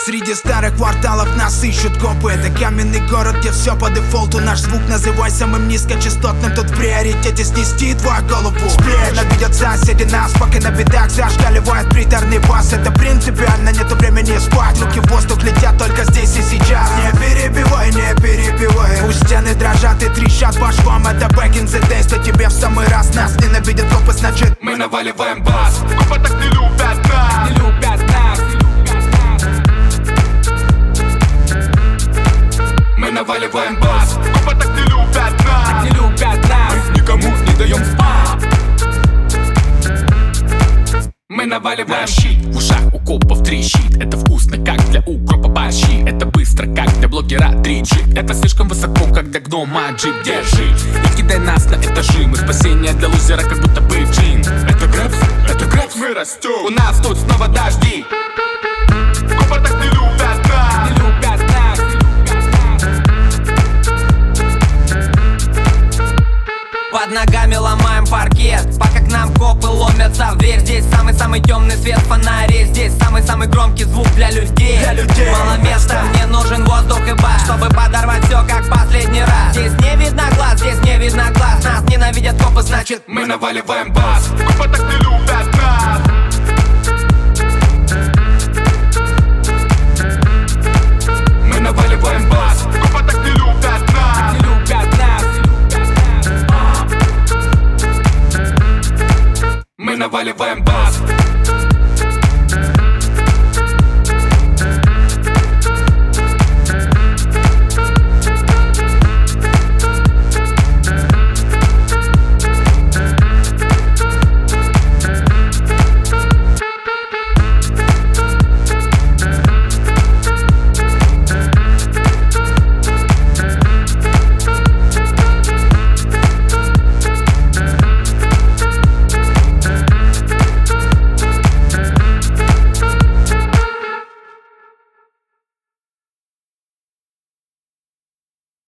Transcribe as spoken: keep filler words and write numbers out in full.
Среди старых кварталов нас ищут копы. Это каменный город, где все по дефолту. Наш звук называй самым низкочастотным. Тут в приоритете снести твою голову. Ненавидят соседи нас, пока на бедах зашкаливает приторный бас. Это принципиально, нету времени спать. Руки в воздух летят только здесь и сейчас. Не перебивай, не перебивай. Пусть стены дрожат и трещат по швам. Это back in the days, то тебе в самый раз. Нас ненавидят копы, значит мы наваливаем бас. Копы так не любят нас, не любят нас. Мы наваливаем бас. Копы так не любят нас, не любят нас. Мы никому не даем спать. Мы наваливаем щит. В ушах у копов трещит. Это вкусно, как для укропа борщи. Это быстро, как для блогера три джи. Это слишком высоко, как для гнома джип. Держи, не кидай нас на этажи. Мы спасение для лузера, как будто бы джин. Это грэпс, это грэпс, мы растем. У нас тут снова дожди. Копы так не любят нас, не любят нас. Под ногами ломаем паркет, пока к нам копы ломятся в дверь. Здесь самый-самый темный свет фонарей. Здесь самый-самый громкий звук для людей, для людей. Мало места, мне нужен воздух и бас, чтобы подорвать все как последний раз. Здесь не видно глаз, здесь не видно глаз. Нас ненавидят копы, значит мы наваливаем бас. Копы так не любят нас. Мы наваливаем бас. Копы так не любят нас, не любят нас. мы наваливаем бас.